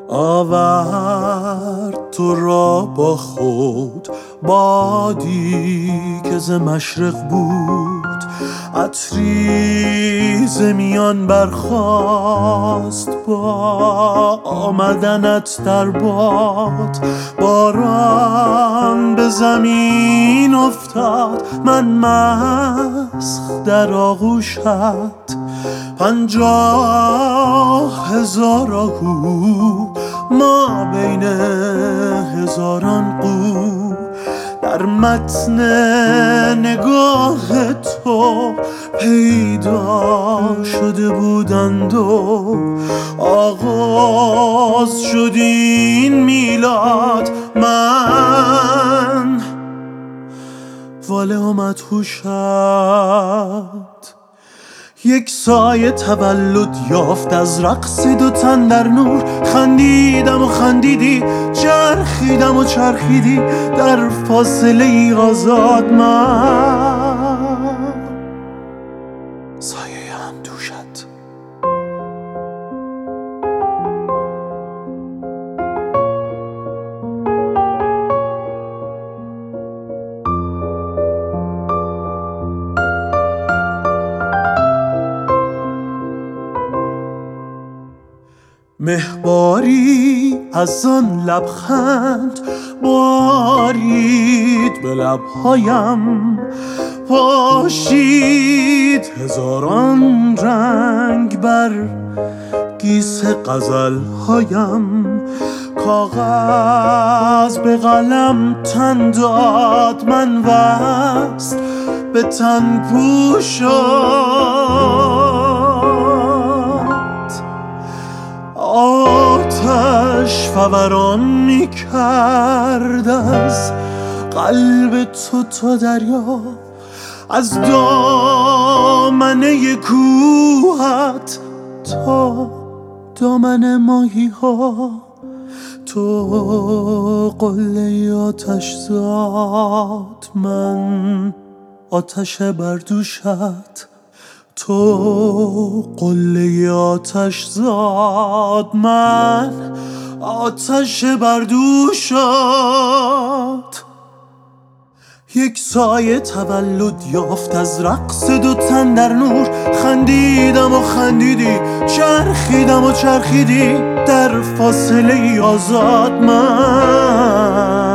آورد تو را با خود بادی که ز مشرق بود، عطری ز میان برخاست با آمدنت در باد. باران به زمین افتاد، من مسخ در آغوشت، 50,000 آهو ما بین هزاران قو. در متن نگاه تو پیدا شده بودند و آغاز شد این میلاد. من واله و مدهوشت، یک سایه تولد یافت از رقص دو تن در نور. خندیدم و خندیدی، چرخیدم و چرخیدی، در فاصله ای آزاد. من سایه هم دوشت. مهباری از آن لبخند بارید به لبهایم، پاشید هزاران رنگ بر گیس غزلهایم. کاغذ به قلم تن داد، من وصل به تن آتش فوران می کرد از قلب تو تا دریا، از دامنه کوهت تا دامن ماهی ها. تو قله آتش زاد، من آتش بر دوشت. تو قله آتش زاد، من آتش بر دوشت. یک سایه تولد یافت از رقص دو تن در نور. خندیدم و خندیدی، چرخیدم و چرخیدی، در فاصله ای آزاد. من